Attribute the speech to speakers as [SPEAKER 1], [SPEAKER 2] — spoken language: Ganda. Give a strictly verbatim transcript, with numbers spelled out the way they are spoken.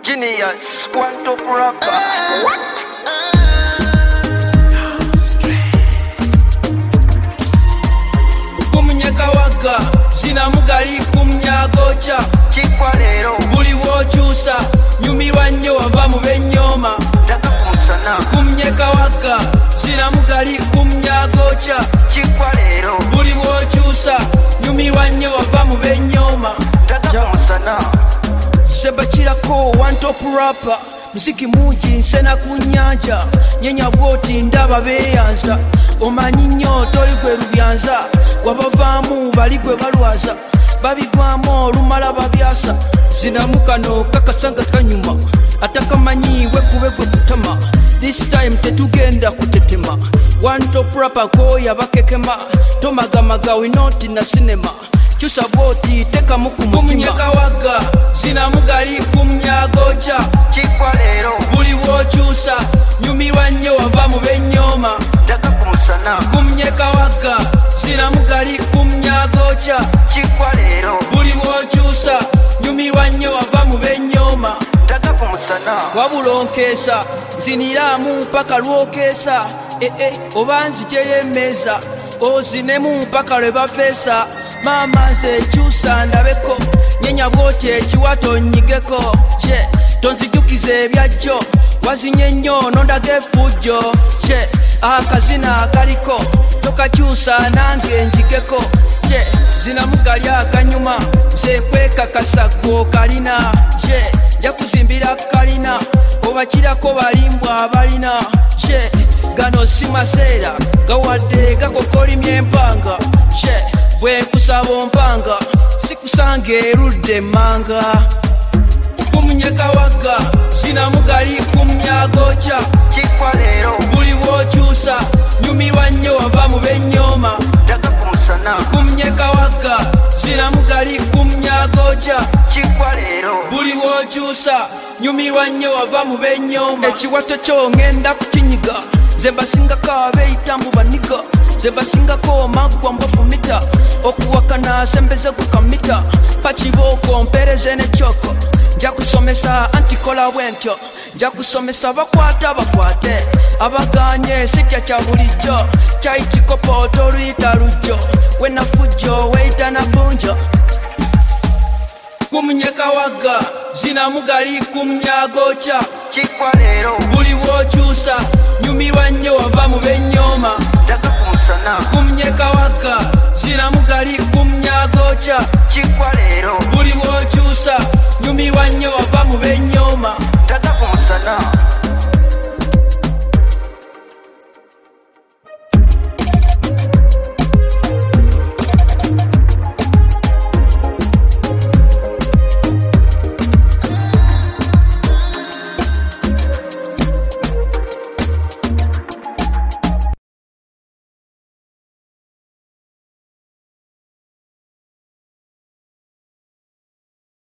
[SPEAKER 1] Genius, one top rapper. What?
[SPEAKER 2] Kumnyeka waka, zina mugali kumnyagocha.
[SPEAKER 1] Chikwa lero,
[SPEAKER 2] buli wochusa, nyumi wanyo wava mu benyoma.
[SPEAKER 1] Daka kumusana.
[SPEAKER 2] Kumnyeka waka, zina mugali kumnyagocha.
[SPEAKER 1] Chikwa lero,
[SPEAKER 2] buli wochusa, nyumi wanyo wava mu benyoma.
[SPEAKER 1] Daka kumusana.
[SPEAKER 2] Sebachirako one top rapper. Muziki mungi nsena ku nnyanja, nyenya bwoti ndaba beeyanza. Omanyi nnyo toli gwe lubyanza, wabavaamu bali gwe balwaza. Babigwamu olumala babyasa, zinamu kano kakasanga kanyuma. Atakamanyi wekube gwe kutama, this time tetugenda kutetema. One top rapper koya bakekema, tomagamaga we not in a cinema. Chusa boti teka muku munyeka waga, zinamu gali kumnyagocha.
[SPEAKER 1] Chikwa lero,
[SPEAKER 2] buli wochusa, nyumi wanyo wava mu benyoma.
[SPEAKER 1] Daka kumusana.
[SPEAKER 2] Kumnyeka waga, zinamu gali kumnyagocha.
[SPEAKER 1] Chikwa lero,
[SPEAKER 2] buli wochusa, nyumi wanyo wava mu benyoma.
[SPEAKER 1] Daka kumusana.
[SPEAKER 2] Wabulonkesa, ziniramu paka lwokesa. Eh eh, oba nzijeyemeza, ozinemu mpaka lwe bafesa. Mama nze chusa ndabeko, nyenya bwoti ekiwato nyigeko. Che, tonzijukize ebyajjo, wazinye nnyo nondage fujjo. Che, akazina akaliko, tokakyusa nange njigeko. Che, zinamugali akanyuma, nze kwekakasa gwo kalina. Che, nja kuzimbira kalina, obakirako balimbwa abalina. Che, gano si maseera, gawadde gakokolimya empanga. Che, bwe nkusaba ompanga, sikusanga erudde manga. Kumnyeka waga, zinamugali kumnyagocha.
[SPEAKER 1] Chikwa lero,
[SPEAKER 2] buli wochusa, nyumi wanyo wava mu benyoma.
[SPEAKER 1] Daka kumusana.
[SPEAKER 2] Kumnyeka waga, zinamugali kumnyagocha.
[SPEAKER 1] Chikwa lero,
[SPEAKER 2] buli wochusa, nyumi wanyo wava mu benyoma. Ekiwato kyo ngenda kukinyiga, nze mbasingako abeeyitambu baniga. Nze mbasingako maggwa mbafumita, okuwakana sembeze ku kamita. Pakibooko mpereze ne kyoko, nja kusomesa antikola bwentyo. Nja kusomesa bakwata bakwate, abaganye sikya kya bulijjo. Kyayi kikopo toluyita lujjo, wenafujjo weyita na bunjo. Kumnyeka waga, zinamugali kumnyagocha.
[SPEAKER 1] Chikwa lero,
[SPEAKER 2] buli wochusa, nyumi wanyo wava mu benyoma.
[SPEAKER 1] Daka kumusana.
[SPEAKER 2] Kumnyeka waga, zinamugali kumnyagocha.
[SPEAKER 1] Chikwa lero,
[SPEAKER 2] buli wochusa, nyumi wanyo wava mu benyoma.